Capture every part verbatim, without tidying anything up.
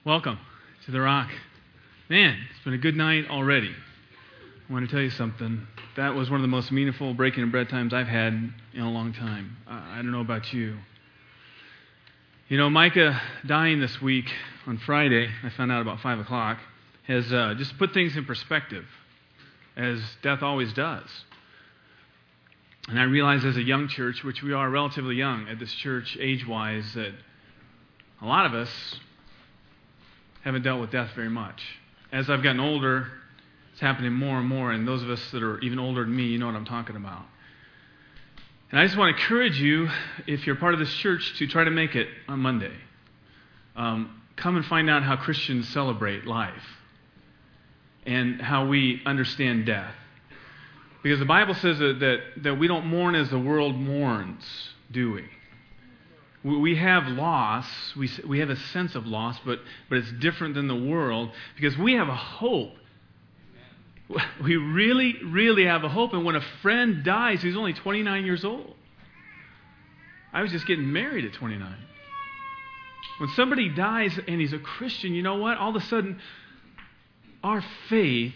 Welcome to the Rock. Man, it's been a good night already. I want to tell you something. That was one of the most meaningful breaking of bread times I've had in a long time. I don't know about you. You know, Micah dying this week on Friday, I found out about five o'clock, has uh, just put things in perspective, as death always does. And I realize as a young church, which we are relatively young at this church age-wise, that a lot of us haven't dealt with death very much. As I've gotten older, it's happening more and more, and those of us that are even older than me, you know what I'm talking about. And I just want to encourage you, if you're part of this church, to try to make it on Monday. Um, come and find out how Christians celebrate life and how we understand death. Because the Bible says that, that, that we don't mourn as the world mourns, do we? We have loss, we we have a sense of loss, but, but it's different than the world because we have a hope. We really, really have a hope. And when a friend dies, he's only twenty-nine years old. I was just getting married at twenty-nine. When somebody dies and he's a Christian, you know what? All of a sudden, our faith,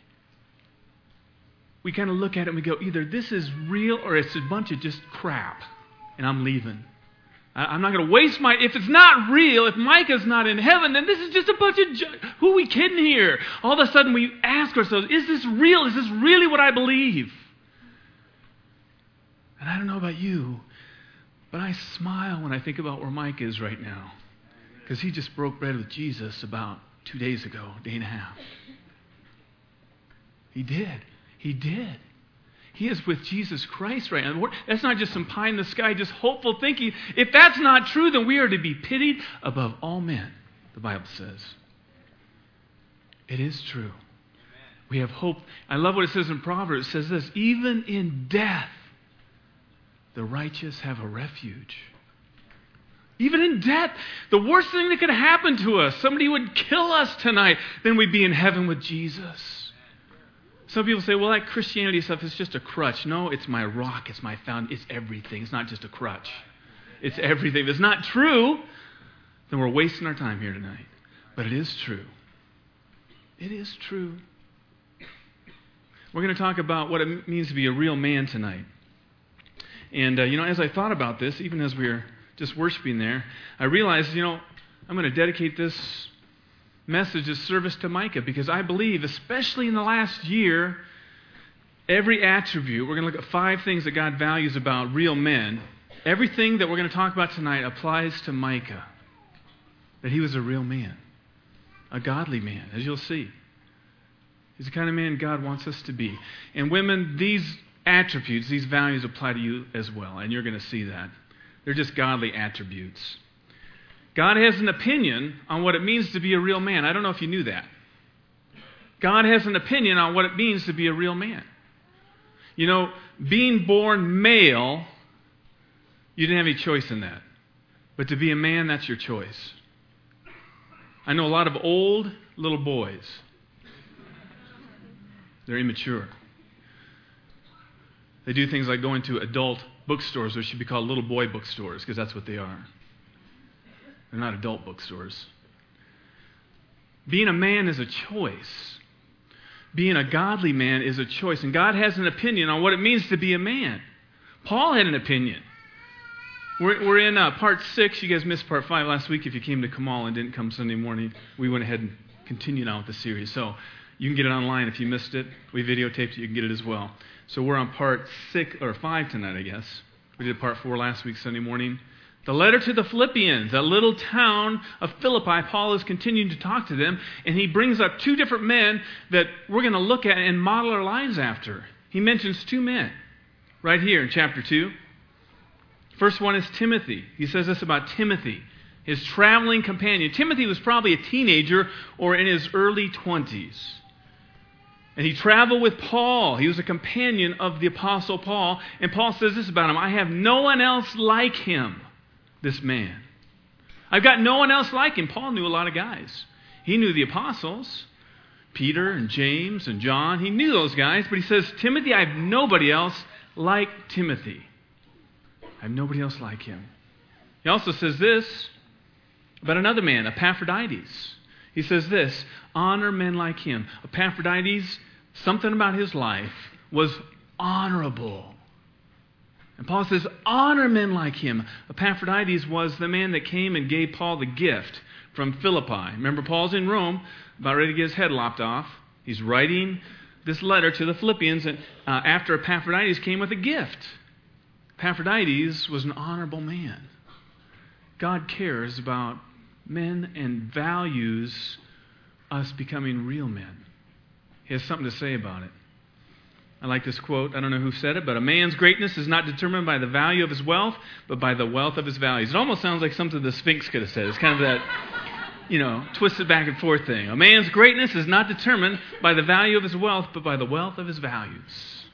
we kind of look at it and we go, either this is real or it's a bunch of just crap, and I'm leaving. I'm not going to waste my... If it's not real, if Micah's not in heaven, then this is just a bunch of... Ju- Who are we kidding here? All of a sudden we ask ourselves, is this real? Is this really what I believe? And I don't know about you, but I smile when I think about where Micah is right now. Because he just broke bread with Jesus about two days ago, a day and a half. He did. He did. He is with Jesus Christ right now. That's not just some pie in the sky, just hopeful thinking. If that's not true, then we are to be pitied above all men, the Bible says. It is true. We have hope. I love what it says in Proverbs. It says this, even in death, the righteous have a refuge. Even in death, the worst thing that could happen to us, somebody would kill us tonight, then we'd be in heaven with Jesus. Some people say, well, that Christianity stuff is just a crutch. No, it's my rock. It's my foundation. It's everything. It's not just a crutch. It's everything. If it's not true, then we're wasting our time here tonight. But it is true. It is true. We're going to talk about what it means to be a real man tonight. And, uh, you know, as I thought about this, even as we were just worshiping there, I realized, you know, I'm going to dedicate this message is service to Micah, because I believe, especially in the last year, every attribute, we're going to look at five things that God values about real men. Everything that we're going to talk about tonight applies to Micah. That he was a real man, a godly man, as you'll see. He's the kind of man God wants us to be. And women, these attributes, these values apply to you as well, and you're going to see that. They're just godly attributes. God has an opinion on what it means to be a real man. I don't know if you knew that. God has an opinion on what it means to be a real man. You know, being born male, you didn't have any choice in that. But to be a man, that's your choice. I know a lot of old little boys. They're immature. They do things like going to adult bookstores, which should be called little boy bookstores, because that's what they are. They're not adult bookstores. Being a man is a choice. Being a godly man is a choice. And God has an opinion on what it means to be a man. Paul had an opinion. We're, we're in uh, part six. You guys missed part five last week if you came to Kamal and didn't come Sunday morning. We went ahead and continued on with the series. So you can get it online if you missed it. We videotaped it. You can get it as well. So we're on part six or five tonight, I guess. We did part four last week, Sunday morning. The letter to the Philippians, that little town of Philippi, Paul is continuing to talk to them, and he brings up two different men that we're going to look at and model our lives after. He mentions two men right here in chapter two. First one is Timothy. He says this about Timothy, his traveling companion. Timothy was probably a teenager or in his early twenties. And he traveled with Paul. He was a companion of the Apostle Paul. And Paul says this about him, I have no one else like him. This man. I've got no one else like him. Paul knew a lot of guys. He knew the apostles, Peter and James and John. He knew those guys, but he says, Timothy, I have nobody else like Timothy. I have nobody else like him. He also says this about another man, Epaphroditus. He says this, honor men like him. Epaphroditus, something about his life was honorable. And Paul says, honor men like him. Epaphroditus was the man that came and gave Paul the gift from Philippi. Remember, Paul's in Rome, about ready to get his head lopped off. He's writing this letter to the Philippians, and uh, after Epaphroditus came with a gift. Epaphroditus was an honorable man. God cares about men and values us becoming real men. He has something to say about it. I like this quote. I don't know who said it, but a man's greatness is not determined by the value of his wealth, but by the wealth of his values. It almost sounds like something the Sphinx could have said. It's kind of that, you know, twisted back and forth thing. A man's greatness is not determined by the value of his wealth, but by the wealth of his values.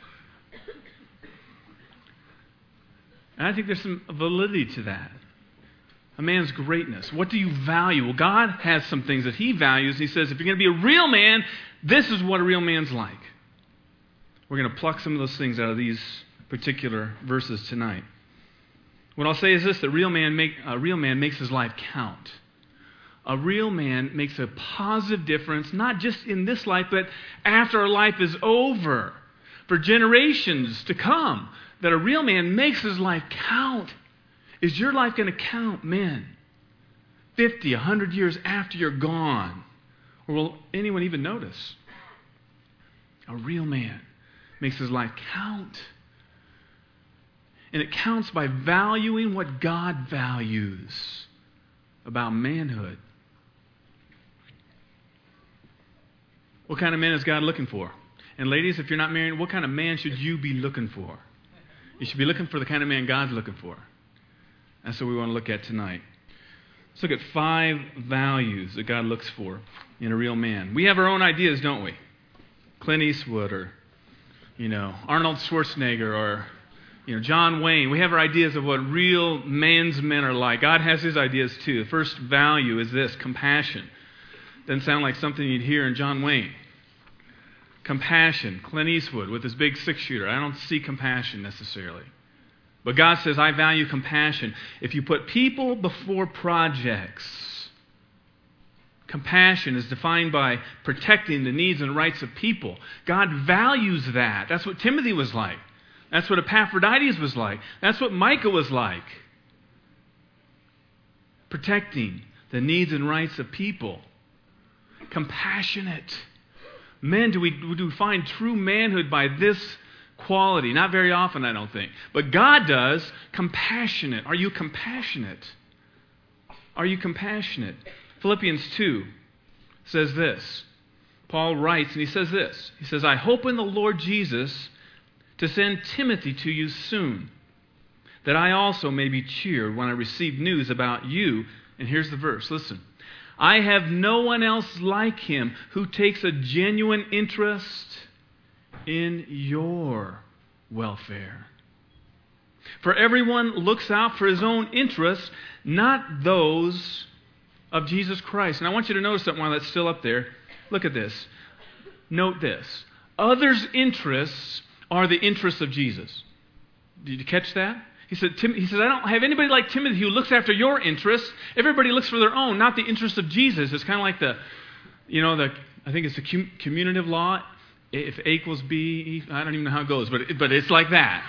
And I think there's some validity to that. A man's greatness. What do you value? Well, God has some things that he values. He says, if you're going to be a real man, this is what a real man's like. We're going to pluck some of those things out of these particular verses tonight. What I'll say is this, that real man make, a real man makes his life count. A real man makes a positive difference, not just in this life, but after our life is over, for generations to come, that a real man makes his life count. Is your life going to count, men, fifty, one hundred years after you're gone? Or will anyone even notice? A real man makes his life count. And it counts by valuing what God values about manhood. What kind of man is God looking for? And ladies, if you're not married, what kind of man should you be looking for? You should be looking for the kind of man God's looking for. That's what we want to look at tonight. Let's look at five values that God looks for in a real man. We have our own ideas, don't we? Clint Eastwood or, you know, Arnold Schwarzenegger or, you know, John Wayne. We have our ideas of what real man's men are like. God has his ideas too. The first value is this, compassion. Doesn't sound like something you'd hear in John Wayne. Compassion. Clint Eastwood with his big six-shooter. I don't see compassion necessarily. But God says, I value compassion. If you put people before projects, compassion is defined by protecting the needs and rights of people. God values that. That's what Timothy was like. That's what Epaphroditus was like. That's what Micah was like. Protecting the needs and rights of people. Compassionate. Men, do we, do we find true manhood by this quality? Not very often, I don't think. But God does. Compassionate. Are you compassionate? Are you compassionate? Philippians two says this. Paul writes, and he says this. He says, I hope in the Lord Jesus to send Timothy to you soon, that I also may be cheered when I receive news about you. And here's the verse. Listen. I have no one else like him who takes a genuine interest in your welfare. For everyone looks out for his own interests, not those of Jesus Christ. And I want you to notice something while that's still up there. Look at this. Note this. Others' interests are the interests of Jesus. Did you catch that? He said, Tim, he says, I don't have anybody like Timothy who looks after your interests. Everybody looks for their own, not the interests of Jesus. It's kind of like the, you know, the I think it's the cum, commutative law. If A equals B, I don't even know how it goes, but it, but it's like that.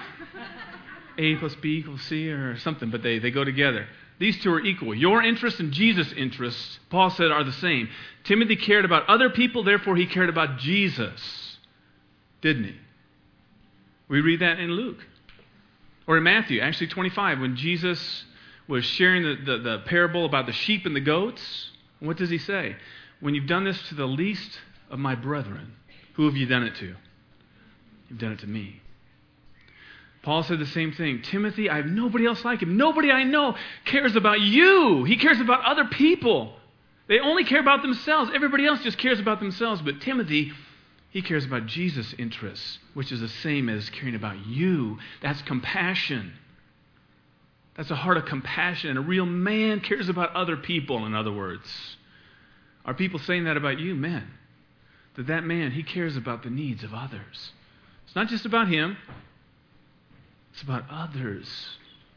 A plus B equals C or something, but they, they go together. These two are equal. Your interests and Jesus' interests, Paul said, are the same. Timothy cared about other people, therefore he cared about Jesus. Didn't he? We read that in Luke. Or in Matthew, actually twenty-five, when Jesus was sharing the, the, the parable about the sheep and the goats, what does he say? When you've done this to the least of my brethren, who have you done it to? You've done it to me. Paul said the same thing. Timothy, I have nobody else like him. Nobody I know cares about you. He cares about other people. They only care about themselves. Everybody else just cares about themselves. But Timothy, he cares about Jesus' interests, which is the same as caring about you. That's compassion. That's a heart of compassion. And a real man cares about other people, in other words. Are people saying that about you, men? That that man, he cares about the needs of others. It's not just about him. It's about others.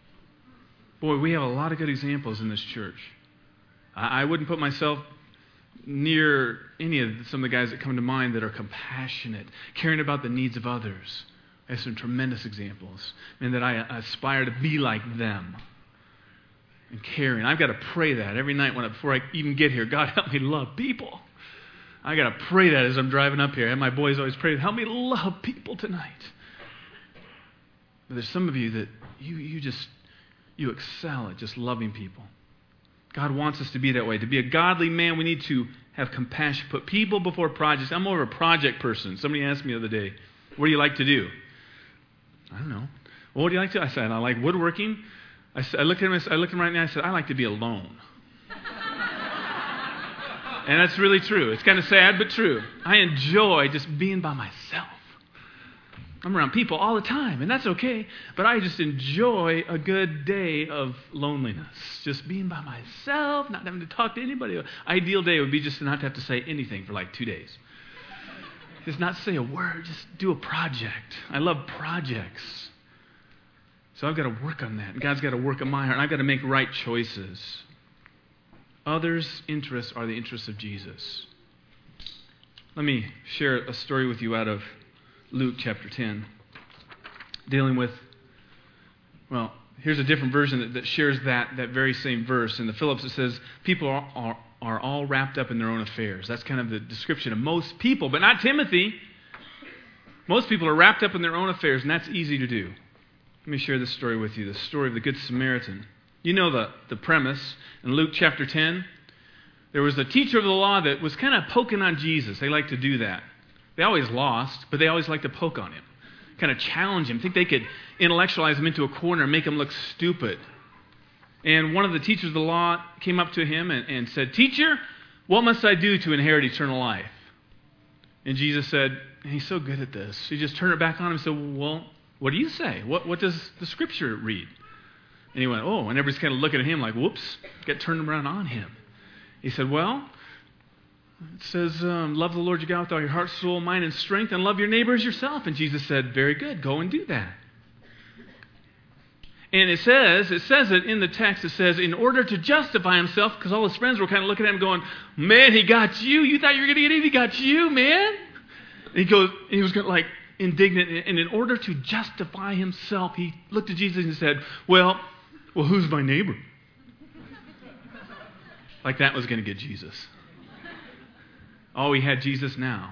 Boy, we have a lot of good examples in this church. I, I wouldn't put myself near any of some of the guys that come to mind that are compassionate, caring about the needs of others. I have some tremendous examples, and that I aspire to be like them and caring. I've got to pray that every night when I, before I even get here. God, help me love people. I got to pray that as I'm driving up here. And my boys always pray, help me love people tonight. But there's some of you that you you just you excel at just loving people. God wants us to be that way. To be a godly man, we need to have compassion. Put people before projects. I'm more of a project person. Somebody asked me the other day, what do you like to do? I don't know. Well, what do you like to do? I said, I like woodworking. I, said, I looked at him, I looked at him right now, I said, I like to be alone. And that's really true. It's kind of sad, but true. I enjoy just being by myself. I'm around people all the time, and that's okay. But I just enjoy a good day of loneliness. Just being by myself, not having to talk to anybody. Ideal day would be just to not have to say anything for like two days. Just not say a word, just do a project. I love projects. So I've got to work on that. And God's got to work on my heart. And I've got to make right choices. Others' interests are the interests of Jesus. Let me share a story with you out of Luke chapter ten, dealing with, well, here's a different version that, that shares that, that very same verse. In the Phillips it says, people are, are, are all wrapped up in their own affairs. That's kind of the description of most people, but not Timothy. Most people are wrapped up in their own affairs, and that's easy to do. Let me share this story with you, the story of the Good Samaritan. You know the, the premise. In Luke chapter ten, there was a teacher of the law that was kind of poking on Jesus. They like to do that. They always lost, but they always like to poke on him, kind of challenge him, think they could intellectualize him into a corner and make him look stupid. And one of the teachers of the law came up to him and, and said, Teacher, what must I do to inherit eternal life? And Jesus said, and he's so good at this, he just turned it back on him and said, well, what do you say? What, what does the Scripture read? And he went, oh, and everybody's kind of looking at him like, whoops, get turned around on him. He said, well, it says, um, love the Lord your God with all your heart, soul, mind, and strength, and love your neighbor as yourself. And Jesus said, very good, go and do that. And it says, it says it in the text, it says, in order to justify himself, because all his friends were kind of looking at him going, man, he got you. You thought you were going to get him, he got you, man. And he goes, he was like indignant, and in order to justify himself, he looked at Jesus and said, well, well, who's my neighbor? Like that was going to get Jesus. Oh, he had Jesus now.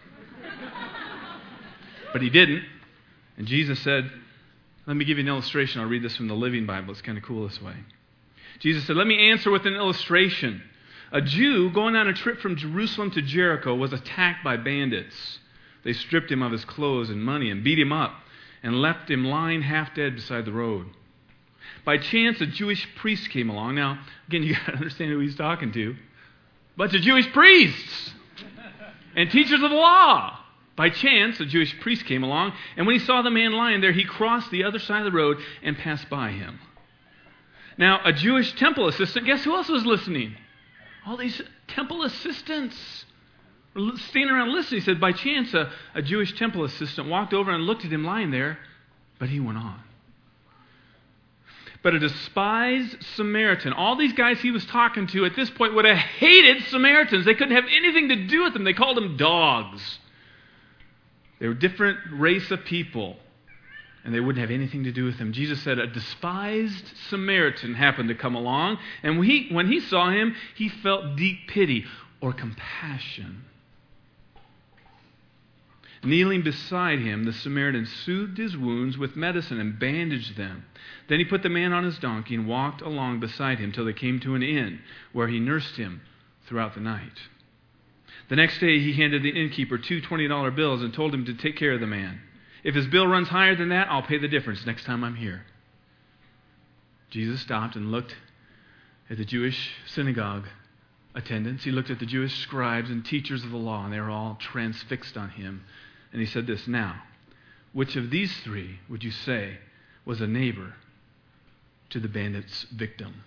But he didn't. And Jesus said, let me give you an illustration. I'll read this from the Living Bible. It's kind of cool this way. Jesus said, let me answer with an illustration. A Jew going on a trip from Jerusalem to Jericho was attacked by bandits. They stripped him of his clothes and money and beat him up and left him lying half dead beside the road. By chance, a Jewish priest came along. Now, again, you got to understand who he's talking to. A bunch of Jewish priests and teachers of the law. By chance, a Jewish priest came along, and when he saw the man lying there, he crossed the other side of the road and passed by him. Now, a Jewish temple assistant, guess who else was listening? All these temple assistants were standing around listening. He said, by chance, a, a Jewish temple assistant walked over and looked at him lying there, but he went on. But a despised Samaritan, all these guys he was talking to at this point would have hated Samaritans. They couldn't have anything to do with them. They called them dogs. They were a different race of people, and they wouldn't have anything to do with them. Jesus said a despised Samaritan happened to come along, and when he, when he saw him, he felt deep pity or compassion. Kneeling beside him, the Samaritan soothed his wounds with medicine and bandaged them. Then he put the man on his donkey and walked along beside him till they came to an inn, where he nursed him throughout the night. The next day he handed the innkeeper two twenty dollar bills and told him to take care of the man. If his bill runs higher than that, I'll pay the difference next time I'm here. Jesus stopped and looked at the Jewish synagogue attendants. He looked at the Jewish scribes and teachers of the law, and they were all transfixed on him. And he said this, now, which of these three would you say was a neighbor to the bandit's victim?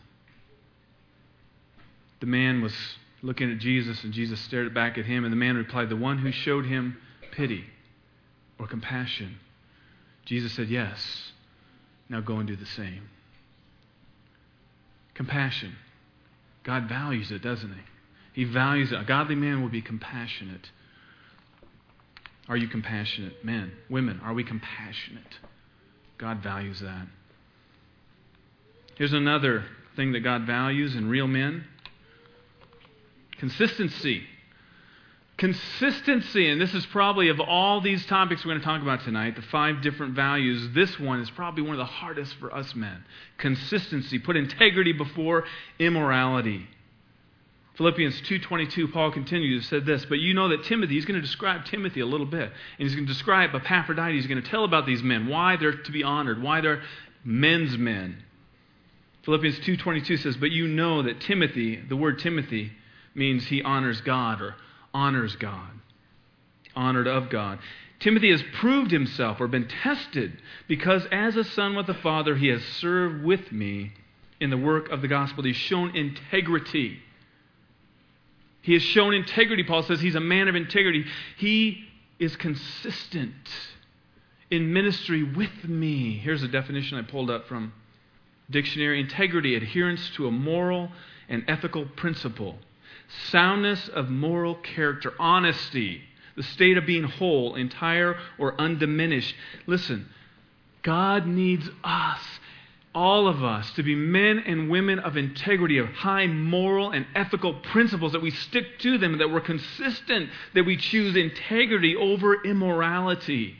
The man was looking at Jesus, and Jesus stared back at him, and the man replied, the one who showed him pity or compassion. Jesus said, yes, now go and do the same. Compassion. God values it, doesn't he? He values it. A godly man will be compassionate. Are you compassionate? Men, women, are we compassionate? God values that. Here's another thing that God values in real men. Consistency. Consistency, and this is probably, of all these topics we're going to talk about tonight, the five different values, this one is probably one of the hardest for us men. Consistency. Put integrity before immorality. Philippians two twenty-two, Paul continues, said this, but you know that Timothy, he's going to describe Timothy a little bit, and he's going to describe Epaphroditus, he's going to tell about these men, why they're to be honored, why they're men's men. Philippians two twenty-two says, but you know that Timothy, the word Timothy, means he honors God or honors God, honored of God. Timothy has proved himself or been tested because as a son with the Father, he has served with me in the work of the gospel. He's shown integrity. He has shown integrity. Paul says he's a man of integrity. He is consistent in ministry with me. Here's a definition I pulled up from dictionary. Integrity, adherence to a moral and ethical principle. Soundness of moral character, honesty, the state of being whole, entire, or undiminished. Listen, God needs us, all of us, to be men and women of integrity, of high moral and ethical principles, that we stick to them, that we're consistent, that we choose integrity over immorality.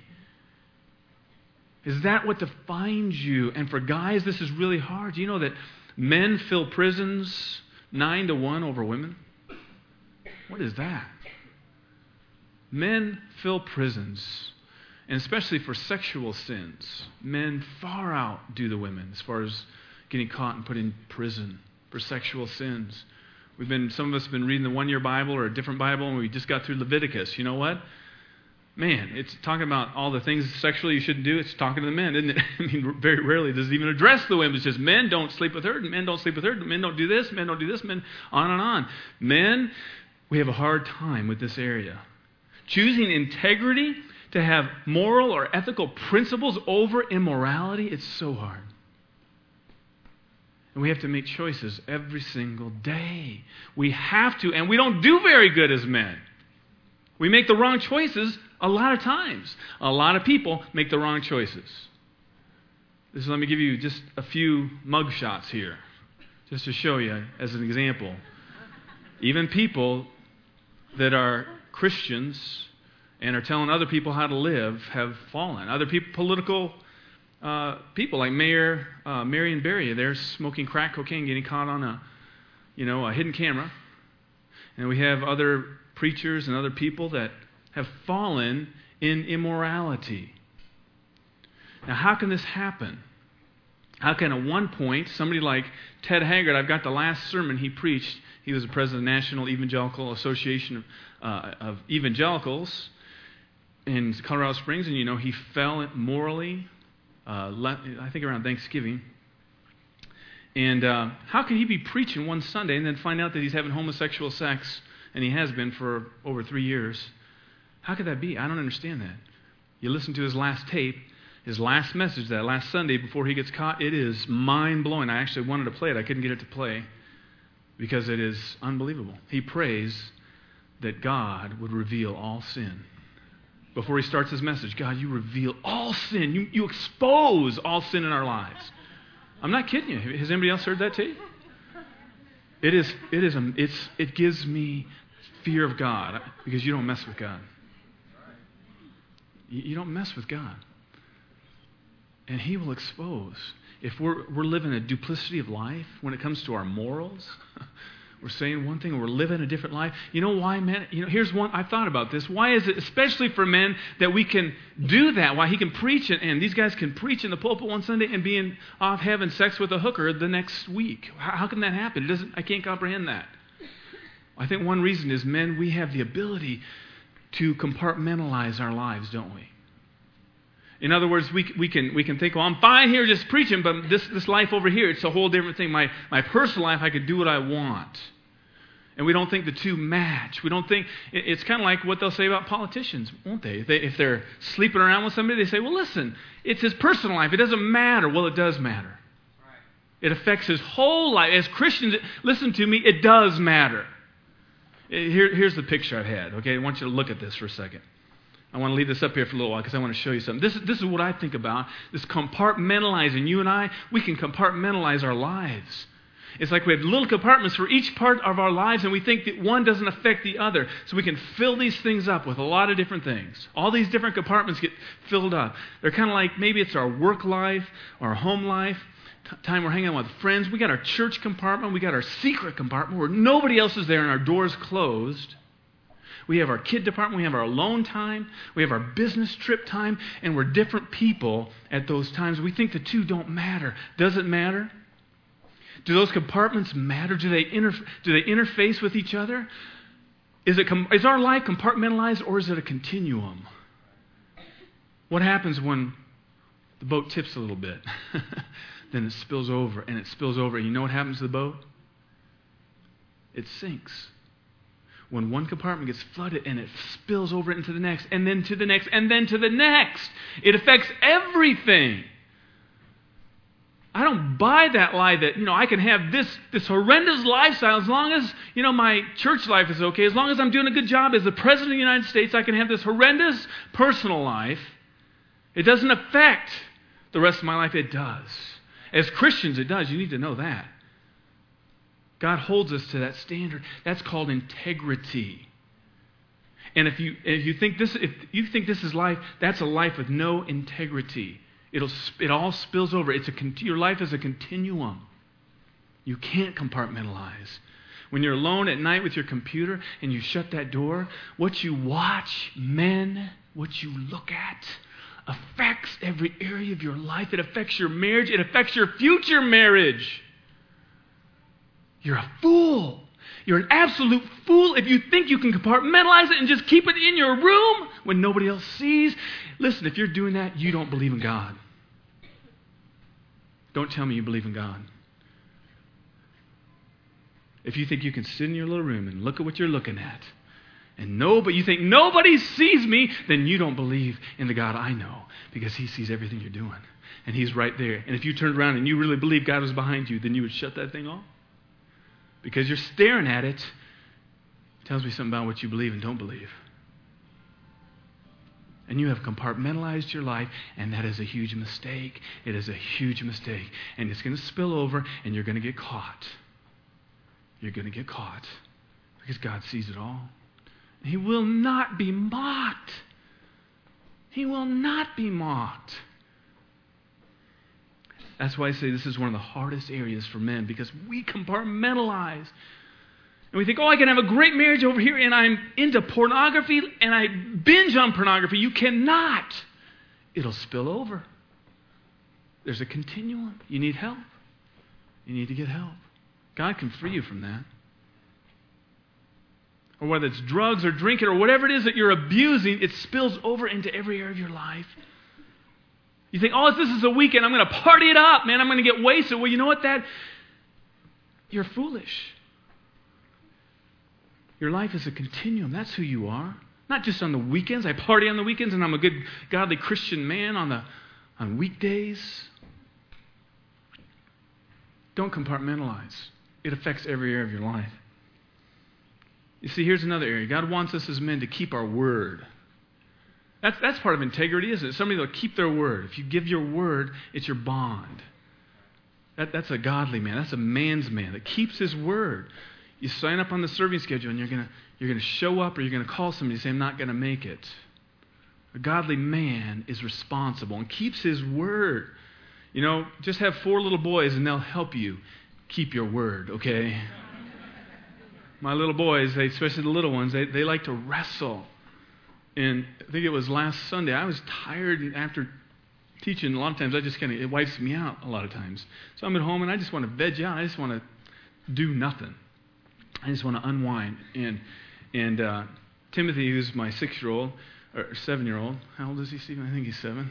Is that what defines you? And for guys, this is really hard. Do you know that men fill prisons nine to one over women? What is that? Men fill prisons, and especially for sexual sins, men far outdo the women as far as getting caught and put in prison for sexual sins. We've been, some of us have been reading the one-year Bible or a different Bible, and we just got through Leviticus. You know what? Man, it's talking about all the things sexually you shouldn't do. It's talking to the men, isn't it? I mean, very rarely does it even address the women. It's just men don't sleep with her, men don't sleep with her, men don't do this, men don't do this, men, on and on. Men, we have a hard time with this area. Choosing integrity to have moral or ethical principles over immorality, it's so hard. And we have to make choices every single day. We have to, and we don't do very good as men. We make the wrong choices a lot of times. A lot of people make the wrong choices. This is, let me give you just a few mug shots here, just to show you as an example. Even people that are Christians and are telling other people how to live have fallen. Other people, political uh, people like Mayor uh, Marion Barry, they're smoking crack cocaine, getting caught on a, you know, a hidden camera. And we have other preachers and other people that have fallen in immorality. Now, how can this happen? How can at one point somebody like Ted Haggard, I've got the last sermon he preached. He was the president of the National Evangelical Association of, uh, of Evangelicals in Colorado Springs, and you know he fell morally, uh, I think around Thanksgiving. And uh, how can he be preaching one Sunday and then find out that he's having homosexual sex, and he has been for over three years? How could that be? I don't understand that. You listen to his last tape, his last message, that last Sunday before he gets caught, it is mind-blowing. I actually wanted to play it. I couldn't get it to play because it is unbelievable. He prays that God would reveal all sin. Before he starts his message, God, you reveal all sin. You, you expose all sin in our lives. I'm not kidding you. Has anybody else heard that tape? It is, it is, a, it's, it gives me fear of God because you don't mess with God. You, you don't mess with God. And he will expose. If we're, we're living a duplicity of life when it comes to our morals, we're saying one thing and we're living a different life. You know why, man? You know, here's one, I've thought about this. Why is it, especially for men, that we can do that? Why he can preach, and, and these guys can preach in the pulpit one Sunday and be in, off having sex with a hooker the next week? How, how can that happen? It doesn't, I can't comprehend that. I think one reason is, men, we have the ability to compartmentalize our lives, don't we? In other words, we we can we can think, well, I'm fine here just preaching, but this, this life over here, it's a whole different thing. My my personal life, I could do what I want. And we don't think the two match. We don't think, it's kind of like what they'll say about politicians, won't they? If, they? if they're sleeping around with somebody, they say, well, listen, it's his personal life. It doesn't matter. Well, it does matter. It affects his whole life. As Christians, listen to me, it does matter. Here, here's the picture I've had, okay? I want you to look at this for a second. I want to leave this up here for a little while because I want to show you something. This, this is what I think about, this compartmentalizing. You and I, we can compartmentalize our lives. It's like we have little compartments for each part of our lives, and we think that one doesn't affect the other. So we can fill these things up with a lot of different things. All these different compartments get filled up. They're kind of like maybe it's our work life, our home life, t- time we're hanging out with friends. We got our church compartment. We got our secret compartment where nobody else is there and our door's closed. We have our kid department. We have our alone time. We have our business trip time. And we're different people at those times. We think the two don't matter. Does it matter? Do those compartments matter? Do they inter- do they interface with each other? Is it com- is our life compartmentalized, or is it a continuum? What happens when the boat tips a little bit? Then it spills over, and it spills over. And you know what happens to the boat? It sinks. When one compartment gets flooded and it spills over into the next, and then to the next, and then to the next, it affects everything. I don't buy that lie that, you know, I can have this, this horrendous lifestyle as long as, you know, my church life is okay. As long as I'm doing a good job as the President of the United States, I can have this horrendous personal life. It doesn't affect the rest of my life. It does. As Christians, it does. You need to know that. God holds us to that standard. That's called integrity. And if you if you think this if you think this is life, that's a life with no integrity. It'll, it all spills over. It's a, your life is a continuum. You can't compartmentalize. When you're alone at night with your computer and you shut that door, what you watch, men, what you look at, affects every area of your life. It affects your marriage. It affects your future marriage. You're a fool. You're an absolute fool if you think you can compartmentalize it and just keep it in your room when nobody else sees. Listen, if you're doing that, you don't believe in God. Don't tell me you believe in God. If you think you can sit in your little room and look at what you're looking at, and no, but you think nobody sees me, then you don't believe in the God I know, because He sees everything you're doing, and He's right there. And if you turned around and you really believe God was behind you, then you would shut that thing off. Because you're staring at it, it tells me something about what you believe and don't believe. And you have compartmentalized your life, and that is a huge mistake. It is a huge mistake. And it's going to spill over, and you're going to get caught. You're going to get caught. Because God sees it all. And He will not be mocked. He will not be mocked. That's why I say this is one of the hardest areas for men, because we compartmentalize. And we think, oh, I can have a great marriage over here, and I'm into pornography, and I binge on pornography. You cannot. It'll spill over. There's a continuum. You need help. You need to get help. God can free you from that. Or whether it's drugs or drinking or whatever it is that you're abusing, it spills over into every area of your life. You think, oh, if this is a weekend, I'm going to party it up, man. I'm going to get wasted. Well, you know what? That you're foolish. Your life is a continuum. That's who you are. Not just on the weekends. I party on the weekends and I'm a good, godly Christian man on the on weekdays. Don't compartmentalize. It affects every area of your life. You see, here's another area. God wants us as men to keep our word. That's, that's part of integrity, isn't it? Somebody will keep their word. If you give your word, it's your bond. That, that's a godly man. That's a man's man that keeps his word. You sign up on the serving schedule and you're going you're gonna show up, or you're going to call somebody and say, I'm not going to make it. A godly man is responsible and keeps his word. You know, just have four little boys and they'll help you keep your word, okay? My little boys, they, especially the little ones, they, they like to wrestle. And I think it was last Sunday, I was tired, and after teaching, a lot of times I just kind of, it wipes me out a lot of times. So I'm at home and I just want to veg out. I just want to do nothing. I just want to unwind. And and uh, Timothy, who's my six-year-old, or seven-year-old, how old is he, Stephen? I think he's seven.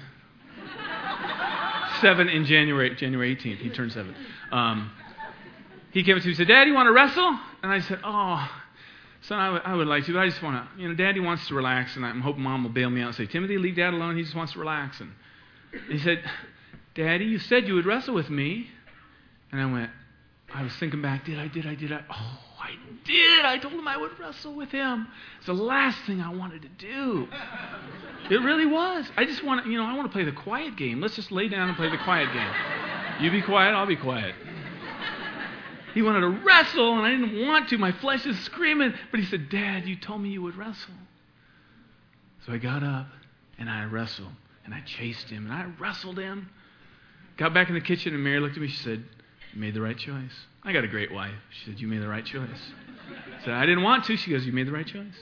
seven in January, January eighteenth. He turned seven. Um, he came up to me and said, Dad, you want to wrestle? And I said, oh, son, I would, I would like to, but I just want to, you know, Daddy wants to relax, and I'm hoping Mom will bail me out and say, Timothy, leave Dad alone. He just wants to relax. And he said, Daddy, you said you would wrestle with me. And I went, I was thinking back, did I, did I, did I? Oh, I did. I told him I would wrestle with him. It's the last thing I wanted to do. It really was. I just want to, you know, I want to play the quiet game. Let's just lay down and play the quiet game. You be quiet, I'll be quiet. He wanted to wrestle, and I didn't want to. My flesh is screaming. But he said, Dad, you told me you would wrestle. So I got up, and I wrestled, and I chased him, and I wrestled him. Got back in the kitchen, and Mary looked at me. She said, you made the right choice. I got a great wife. She said, you made the right choice. I said, I didn't want to. She goes, you made the right choice.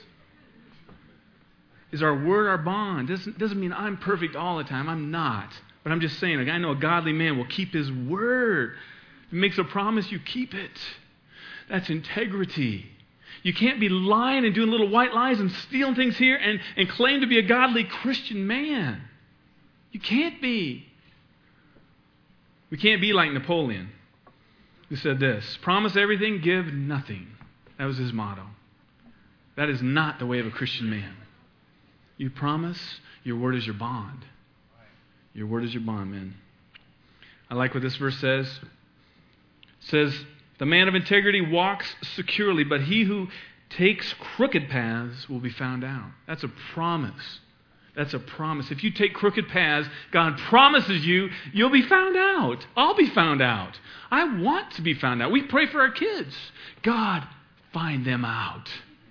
Is our word our bond? Doesn't, doesn't mean I'm perfect all the time. I'm not. But I'm just saying, like, I know a godly man will keep his word. If he makes a promise, you keep it. That's integrity. You can't be lying and doing little white lies and stealing things here and, and claim to be a godly Christian man. You can't be. We can't be like Napoleon, who said this, promise everything, give nothing. That was his motto. That is not the way of a Christian man. You promise, your word is your bond. Your word is your bond, man. I like what this verse says. It says, the man of integrity walks securely, but he who takes crooked paths will be found out. That's a promise. That's a promise. If you take crooked paths, God promises you, you'll be found out. I'll be found out. I want to be found out. We pray for our kids. God, find them out.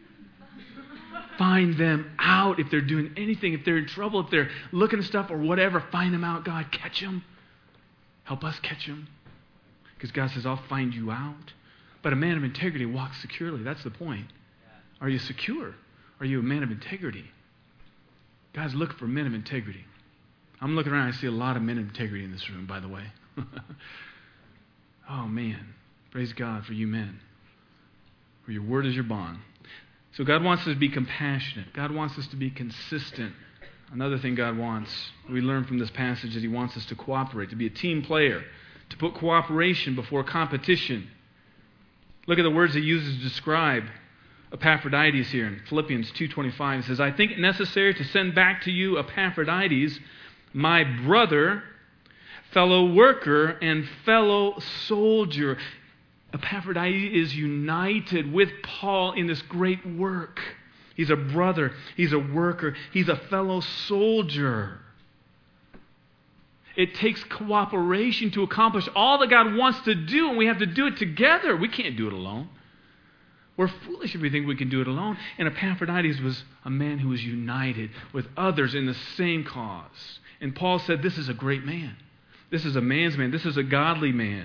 Find them out if they're doing anything, if they're in trouble, if they're looking at stuff or whatever. Find them out. God, catch them. Help us catch them. Because God says, I'll find you out. But a man of integrity walks securely. That's the point. Are you secure? Are you a man of integrity? God's looking for men of integrity. I'm looking around. I see a lot of men of integrity in this room, by the way. Oh, man. Praise God for you men. For your word is your bond. So God wants us to be compassionate. God wants us to be consistent. Another thing God wants, we learn from this passage that He wants us to cooperate, to be a team player, to put cooperation before competition. Look at the words He uses to describe Epaphroditus here in Philippians two twenty-five. It says, I think it necessary to send back to you Epaphroditus, my brother, fellow worker, and fellow soldier. Epaphroditus is united with Paul in this great work. He's a brother. He's a worker. He's a fellow soldier. It takes cooperation to accomplish all that God wants to do, and we have to do it together. We can't do it alone. We're foolish if we think we can do it alone. And Epaphroditus was a man who was united with others in the same cause. And Paul said, this is a great man. This is a man's man. This is a godly man.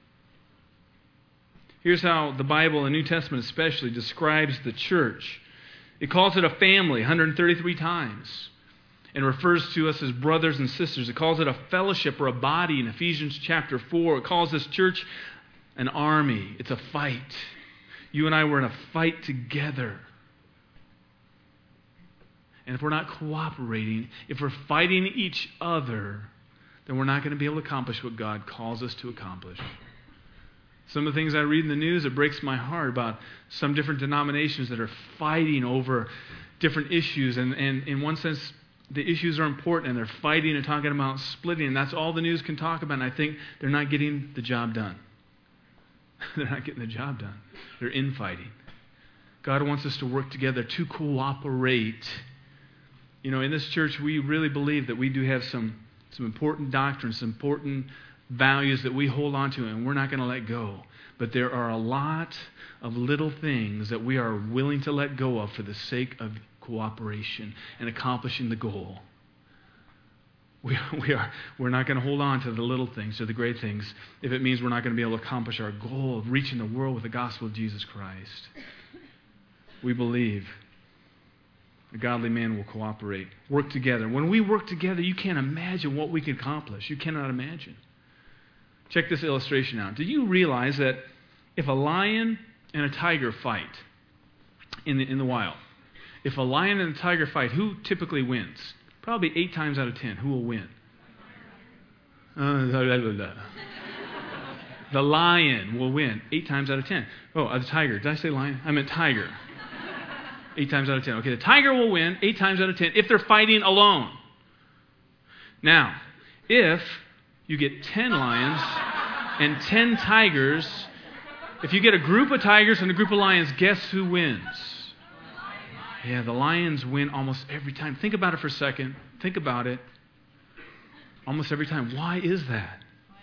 Here's how the Bible, the New Testament especially, describes the church. It calls it a family one hundred thirty-three times and refers to us as brothers and sisters. It calls it a fellowship or a body in Ephesians chapter four. It calls this church an army. It's a fight. You and I were in a fight together. And if we're not cooperating, if we're fighting each other, then we're not going to be able to accomplish what God calls us to accomplish. Some of the things I read in the news, it breaks my heart about some different denominations that are fighting over different issues. And, and in one sense, the issues are important, and they're fighting and talking about splitting, and that's all the news can talk about. And I think they're not getting the job done. They're not getting the job done. They're infighting. God wants us to work together to cooperate. You know, in this church, we really believe that we do have some, some important doctrines, some important values that we hold on to, and we're not going to let go. But there are a lot of little things that we are willing to let go of for the sake of cooperation and accomplishing the goal. We, we are, we're not going to hold on to the little things or the great things if it means we're not going to be able to accomplish our goal of reaching the world with the gospel of Jesus Christ. We believe a godly man will cooperate, work together. When we work together, you can't imagine what we can accomplish. You cannot imagine. Check this illustration out. Do you realize that if a lion and a tiger fight in the, in the wild, if a lion and a tiger fight, who typically wins? Probably eight times out of ten. Who will win? Uh, blah, blah, blah, blah. The lion will win eight times out of ten. Oh, uh, the tiger. Did I say lion? I meant tiger. Eight times out of ten. Okay, the tiger will win eight times out of ten if they're fighting alone. Now, if you get ten lions and ten tigers If you get a group of tigers and a group of lions, guess who wins? Yeah, the lions win almost every time. Think about it for a second. Think about it. Almost every time. Why is that?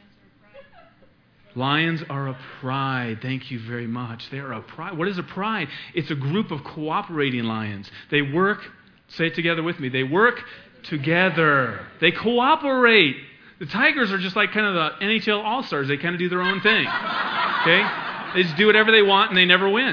Lions are a pride. Thank you very much. They are a pride. What is a pride? It's a group of cooperating lions. They work, say it together with me, they work together. They cooperate. The tigers are just like kind of the N H L All-Stars. They kind of do their own thing. Okay? They just do whatever they want and they never win.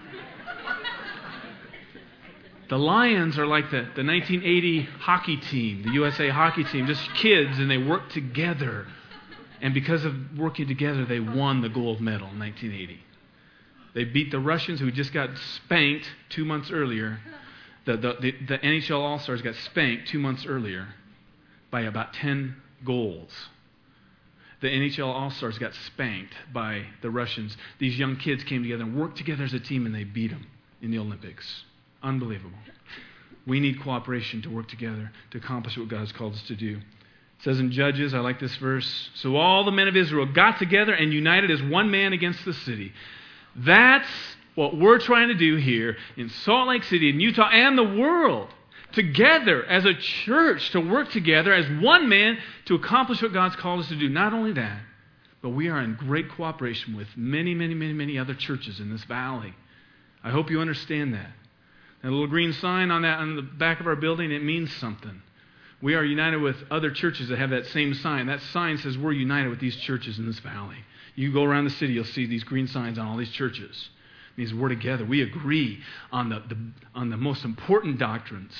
The Lions are like the, the nineteen eighty hockey team, the U S A hockey team, just kids, and they work together. And because of working together, they won the gold medal in nineteen eighty. They beat the Russians, who just got spanked two months earlier. The, the, the, the N H L All-Stars got spanked two months earlier by about ten goals. The N H L All-Stars got spanked by the Russians. These young kids came together and worked together as a team, and they beat them in the Olympics. Unbelievable. We need cooperation to work together to accomplish what God has called us to do. It says in Judges, I like this verse, so all the men of Israel got together and united as one man against the city. That's what we're trying to do here in Salt Lake City, in Utah, and the world. Together as a church, to work together as one man to accomplish what God's called us to do. Not only that, but we are in great cooperation with many, many, many, many other churches in this valley. I hope you understand that. That little green sign on that on the back of our building, it means something. We are united with other churches that have that same sign. That sign says we're united with these churches in this valley. You go around the city, you'll see these green signs on all these churches. It means we're together. We agree on the, the on the most important doctrines.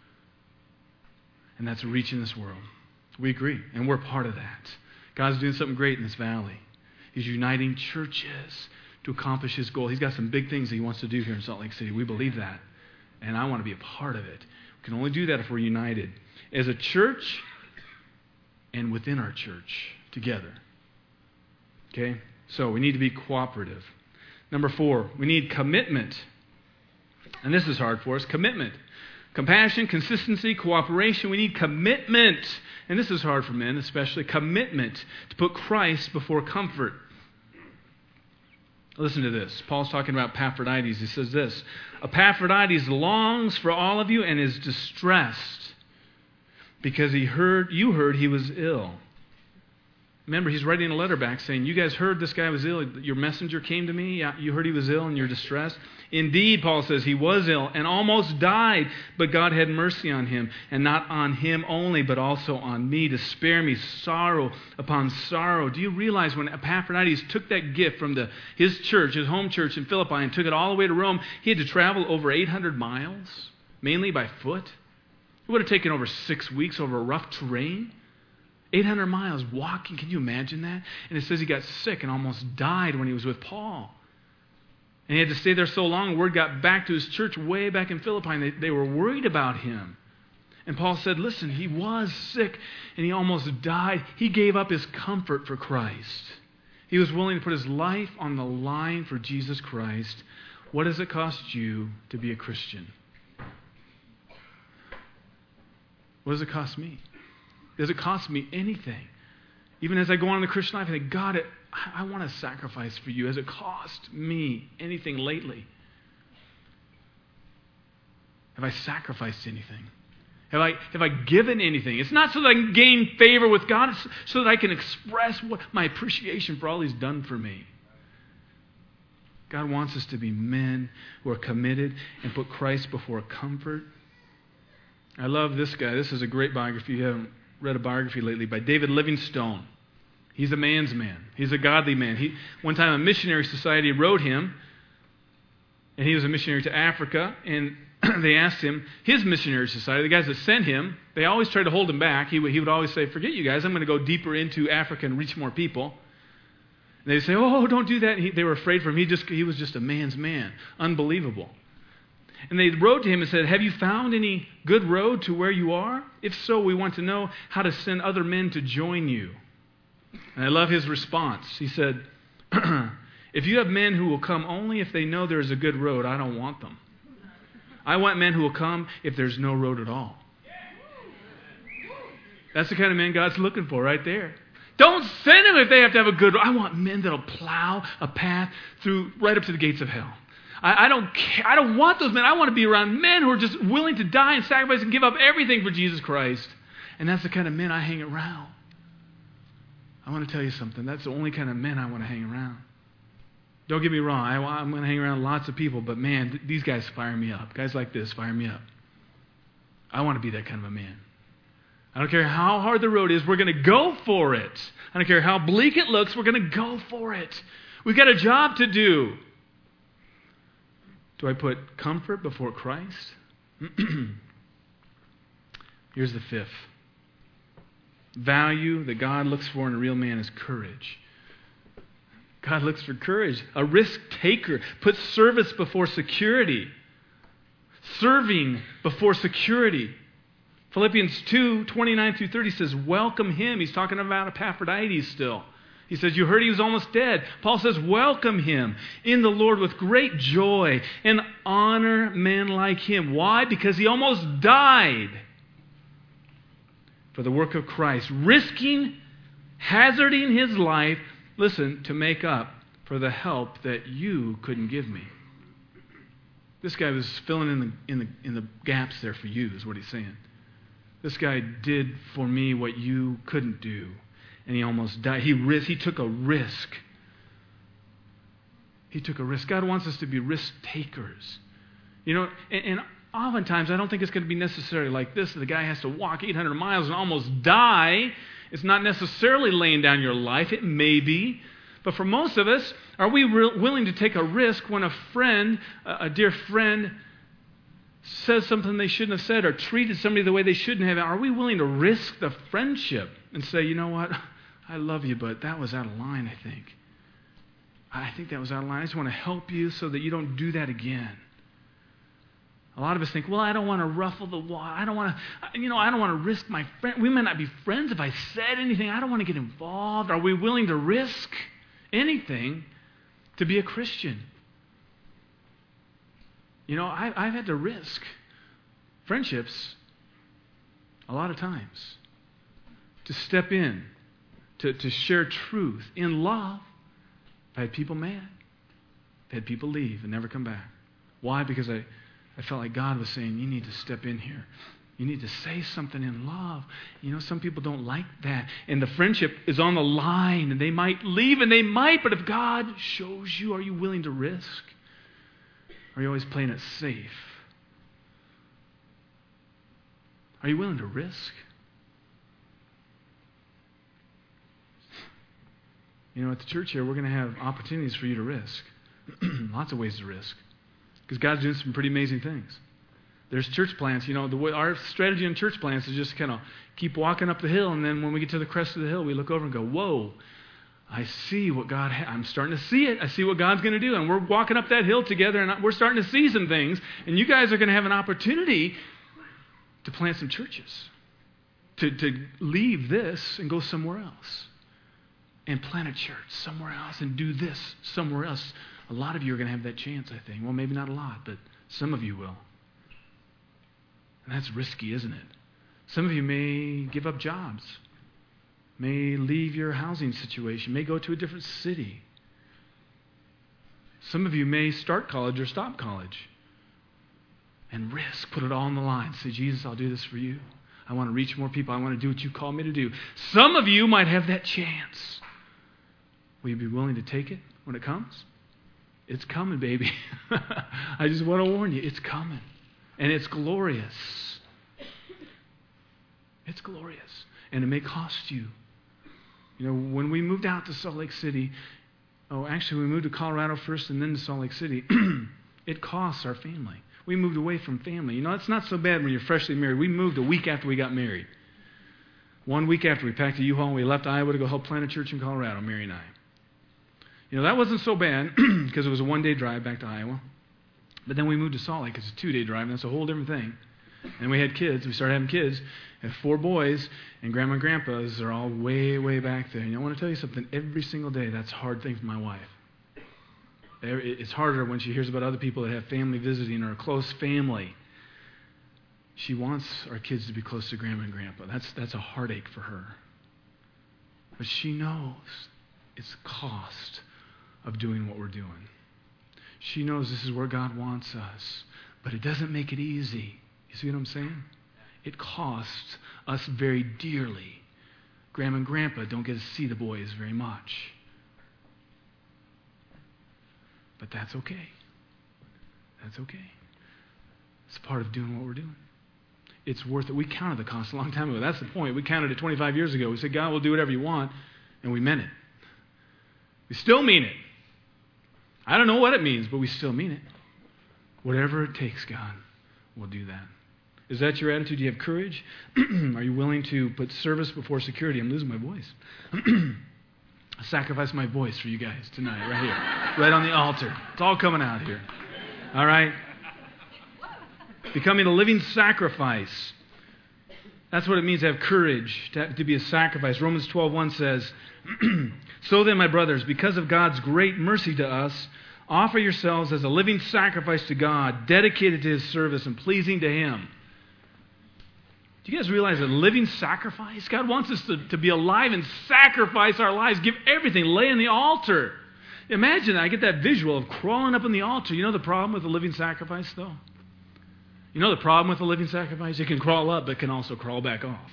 And that's reaching this world. We agree, and we're part of that. God's doing something great in this valley. He's uniting churches to accomplish His goal. He's got some big things that He wants to do here in Salt Lake City. We believe that. And I want to be a part of it. We can only do that if we're united as a church and within our church together. Okay? So we need to be cooperative. Number four, we need commitment. And this is hard for us. Commitment. Compassion, consistency, cooperation. We need commitment. And this is hard for men, especially. Commitment to put Christ before comfort. Listen to this. Paul's talking about Epaphroditus. He says this, Epaphroditus longs for all of you and is distressed because he heard you heard he was ill. Remember, he's writing a letter back saying, you guys heard this guy was ill. Your messenger came to me. Yeah, you heard he was ill and you're distressed. Indeed, Paul says, he was ill and almost died, but God had mercy on him, and not on him only, but also on me, to spare me sorrow upon sorrow. Do you realize when Epaphroditus took that gift from the, his church, his home church in Philippi, and took it all the way to Rome, he had to travel over eight hundred miles, mainly by foot? It would have taken over six weeks over rough terrain. eight hundred miles walking. Can you imagine that? And it says he got sick and almost died when he was with Paul. And he had to stay there so long, word got back to his church way back in Philippi, and they, they were worried about him. And Paul said, listen, he was sick and he almost died. He gave up his comfort for Christ. He was willing to put his life on the line for Jesus Christ. What does it cost you to be a Christian? What does it cost me? Does it cost me anything? Even as I go on in the Christian life, I think, God, it, I want to sacrifice for you. Has it cost me anything lately? Have I sacrificed anything? Have I, have I given anything? It's not so that I can gain favor with God. It's so that I can express what, my appreciation for all He's done for me. God wants us to be men who are committed and put Christ before comfort. I love this guy. This is a great biography. You haven't read a biography lately by David Livingstone. He's a man's man. He's a godly man. He, one time a missionary society wrote him, and he was a missionary to Africa, and they asked him, his missionary society, the guys that sent him, they always tried to hold him back. He would, he would always say, forget you guys, I'm going to go deeper into Africa and reach more people. And they'd say, oh, don't do that. And he, they were afraid for him. He, just, he was just a man's man. Unbelievable. And they wrote to him and said, have you found any good road to where you are? If so, we want to know how to send other men to join you. And I love his response. He said, if you have men who will come only if they know there's a good road, I don't want them. I want men who will come if there's no road at all. That's the kind of man God's looking for right there. Don't send them if they have to have a good... I want men that'll plow a path through right up to the gates of hell. I, I don't care. I don't want those men. I want to be around men who are just willing to die and sacrifice and give up everything for Jesus Christ. And that's the kind of men I hang around. I want to tell you something. That's the only kind of men I want to hang around. Don't get me wrong. I, I'm going to hang around lots of people, but man, th- these guys fire me up. Guys like this fire me up. I want to be that kind of a man. I don't care how hard the road is, we're going to go for it. I don't care how bleak it looks, we're going to go for it. We've got a job to do. Do I put comfort before Christ? Here's the fifth. Value that God looks for in a real man is courage. God looks for courage. A risk taker. Put service before security. Serving before security. Philippians two, twenty-nine through thirty says, welcome him. He's talking about Epaphroditus still. He says, you heard he was almost dead. Paul says, welcome him in the Lord with great joy and honor men like him. Why? Because he almost died for the work of Christ, risking, hazarding his life, listen, to make up for the help that you couldn't give me. This guy was filling in the, in the, in the gaps there for you, is what he's saying. This guy did for me what you couldn't do. And he almost died. He risked, he took a risk. He took a risk. God wants us to be risk takers. You know, and, and oftentimes I don't think it's going to be necessarily like this. The guy has to walk eight hundred miles and almost die. It's not necessarily laying down your life. It may be. But for most of us, are we re- willing to take a risk when a friend, a, a dear friend, says something they shouldn't have said or treated somebody the way they shouldn't have? Are we willing to risk the friendship and say, you know what, I love you, but that was out of line, I think. I think that was out of line. I just want to help you so that you don't do that again. A lot of us think, well, I don't want to ruffle the wall. I don't want to, you know, I don't want to risk my friend. We might not be friends if I said anything. I don't want to get involved. Are we willing to risk anything to be a Christian? You know, I, I've had to risk friendships a lot of times to step in, to, to share truth in love. I've had people mad. I've had people leave and never come back. Why? Because I, I felt like God was saying, you need to step in here. You need to say something in love. You know, some people don't like that. And the friendship is on the line, and they might leave, and they might, but if God shows you, are you willing to risk? Are you always playing it safe? Are you willing to risk? You know, at the church here, we're going to have opportunities for you to risk. Lots of ways to risk. Because God's doing some pretty amazing things. There's church plants. You know, the way, our strategy in church plants is just kind of keep walking up the hill, and then when we get to the crest of the hill, we look over and go, whoa, I see what God, ha- I'm starting to see it. I see what God's going to do. And we're walking up that hill together, and we're starting to see some things. And you guys are going to have an opportunity to plant some churches, to, to leave this and go somewhere else, and plant a church somewhere else, and do this somewhere else. A lot of you are going to have that chance, I think. Well, maybe not a lot, but some of you will. And that's risky, isn't it? Some of you may give up jobs, may leave your housing situation, may go to a different city. Some of you may start college or stop college and risk, put it all on the line. Say, Jesus, I'll do this for you. I want to reach more people. I want to do what you call me to do. Some of you might have that chance. Will you be willing to take it when it comes? It's coming, baby. I just want to warn you, it's coming. And it's glorious. It's glorious. And it may cost you. You know, when we moved out to Salt Lake City, oh, actually we moved to Colorado first and then to Salt Lake City, it costs our family. We moved away from family. You know, it's not so bad when you're freshly married. We moved a week after we got married. One week after we packed a U-Haul and we left Iowa to go help plant a church in Colorado, Mary and I. You know, that wasn't so bad because it was a one-day drive back to Iowa. But then we moved to Salt Lake. It's a two-day drive, and that's a whole different thing. And we had kids. We started having kids. I have four boys, and Grandma and Grandpas are all way, way back there. And I want to tell you something. Every single day, that's a hard thing for my wife. It's harder when she hears about other people that have family visiting or a close family. She wants our kids to be close to Grandma and Grandpa. That's, that's a heartache for her. But she knows it's the cost of doing what we're doing. She knows this is where God wants us, but it doesn't make it easy. You see what I'm saying? It costs us very dearly. Grandma and Grandpa don't get to see the boys very much. But that's okay. That's okay. It's part of doing what we're doing. It's worth it. We counted the cost a long time ago. That's the point. We counted it twenty-five years ago. We said, God will do whatever you want, and we meant it. We still mean it. I don't know what it means, but we still mean it. Whatever it takes, God, we'll do that. Is that your attitude? Do you have courage? Are you willing to put service before security? I'm losing my voice. I sacrifice my voice for you guys tonight, right here, right on the altar. It's all coming out here. All right? Becoming a living sacrifice. That's what it means to have courage, to, have, to be a sacrifice. Romans twelve one says, so then, my brothers, because of God's great mercy to us, offer yourselves as a living sacrifice to God, dedicated to His service and pleasing to Him. Do you guys realize that living sacrifice? God wants us to, to be alive and sacrifice our lives, give everything, lay on the altar. Imagine, I get that visual of crawling up on the altar. You know the problem with a living sacrifice, though? You know the problem with a living sacrifice? It can crawl up, but it can also crawl back off.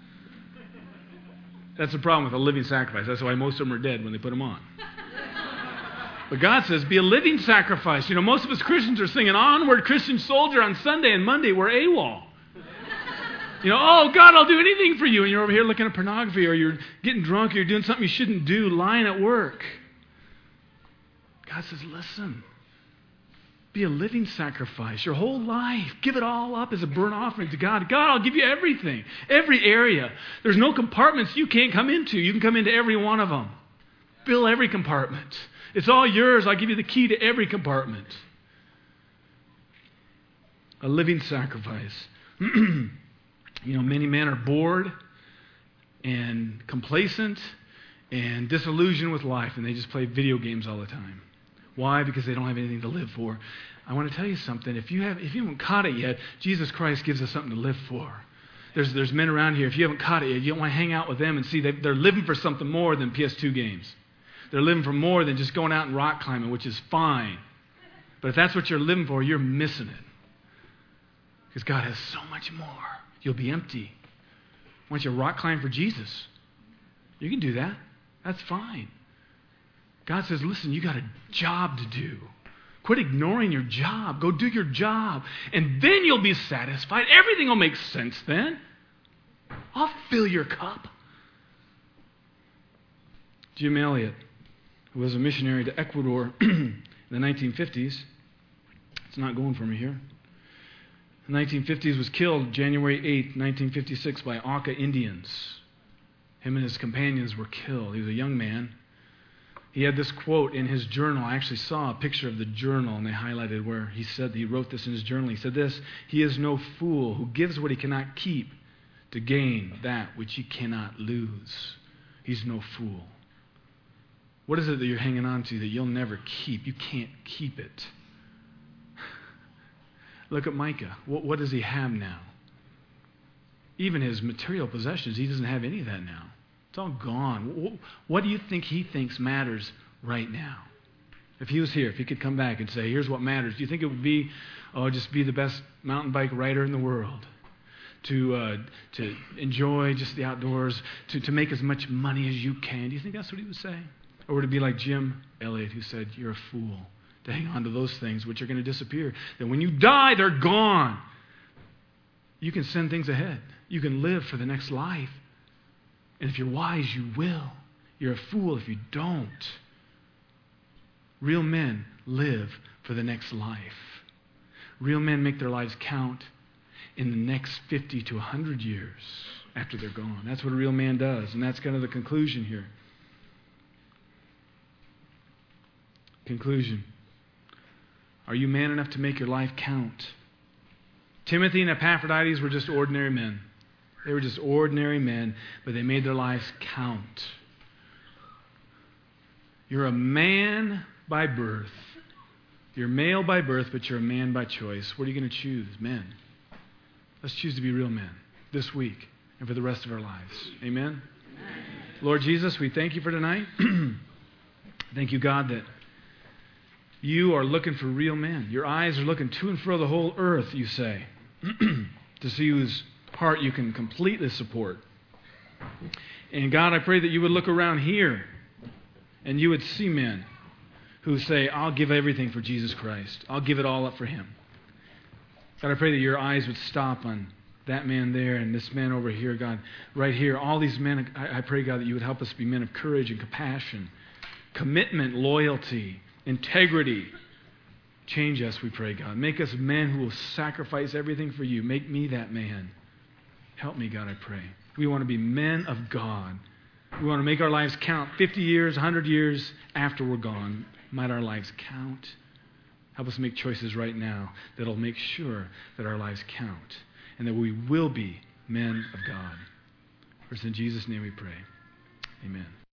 That's the problem with a living sacrifice. That's why most of them are dead when they put them on. But God says, be a living sacrifice. You know, most of us Christians are singing Onward, Christian Soldier on Sunday, and Monday we're AWOL. You know, oh, God, I'll do anything for you. And you're over here looking at pornography, or you're getting drunk, or you're doing something you shouldn't do, lying at work. God says, listen, be a living sacrifice. Your whole life, give it all up as a burnt offering to God. God, I'll give you everything, every area. There's no compartments you can't come into. You can come into every one of them. Fill every compartment. It's all yours. I'll give you the key to every compartment. A living sacrifice. You know, many men are bored and complacent and disillusioned with life, and they just play video games all the time. Why? Because they don't have anything to live for. I want to tell you something. If you have, if you haven't caught it yet, Jesus Christ gives us something to live for. There's there's men around here. If you haven't caught it yet, you don't want to hang out with them and see they, they're living for something more than P S two games. They're living for more than just going out and rock climbing, which is fine. But if that's what you're living for, you're missing it. Because God has so much more. You'll be empty. Why don't you rock climb for Jesus? You can do that. That's fine. God says, listen, you got a job to do. Quit ignoring your job. Go do your job. And then you'll be satisfied. Everything will make sense then. I'll fill your cup. Jim Elliot, who was a missionary to Ecuador in the nineteen fifties. It's not going for me here. In the nineteen fifties was killed January eighth, nineteen fifty-six by Auca Indians. Him and his companions were killed. He was a young man. He had this quote in his journal. I actually saw a picture of the journal, and they highlighted where he said, he wrote this in his journal. He said this, he is no fool who gives what he cannot keep to gain that which he cannot lose. He's no fool. What is it that you're hanging on to that you'll never keep? You can't keep it. Look at Micah. What, what does he have now? Even his material possessions, he doesn't have any of that now. It's all gone. What do you think he thinks matters right now? If he was here, if he could come back and say, here's what matters, do you think it would be, oh, just be the best mountain bike rider in the world? To uh, to enjoy just the outdoors, to, to make as much money as you can? Do you think that's what he would say? Or would it be like Jim Elliot, who said, you're a fool to hang on to those things which are going to disappear? That when you die, they're gone. You can send things ahead. You can live for the next life. And if you're wise, you will. You're a fool if you don't. Real men live for the next life. Real men make their lives count in the next fifty to one hundred years after they're gone. That's what a real man does. And that's kind of the conclusion here. Conclusion. Are you man enough to make your life count? Timothy and Epaphroditus were just ordinary men. They were just ordinary men, but they made their lives count. You're a man by birth. You're male by birth, but you're a man by choice. What are you going to choose? Men. Let's choose to be real men this week and for the rest of our lives. Amen? Amen. Lord Jesus, we thank you for tonight. Thank you, God, that you are looking for real men. Your eyes are looking to and fro the whole earth, you say, to see whose heart you can completely support. And God, I pray that you would look around here and you would see men who say, I'll give everything for Jesus Christ. I'll give it all up for him. God, I pray that your eyes would stop on that man there and this man over here, God, right here. All these men, I, I pray, God, that you would help us be men of courage and compassion, commitment, loyalty, integrity. Change us, we pray, God. Make us men who will sacrifice everything for you. Make me that man. Help me, God, I pray. We want to be men of God. We want to make our lives count fifty years, one hundred years after we're gone. Might our lives count? Help us make choices right now that will make sure that our lives count and that we will be men of God. For it's in Jesus' name we pray. Amen.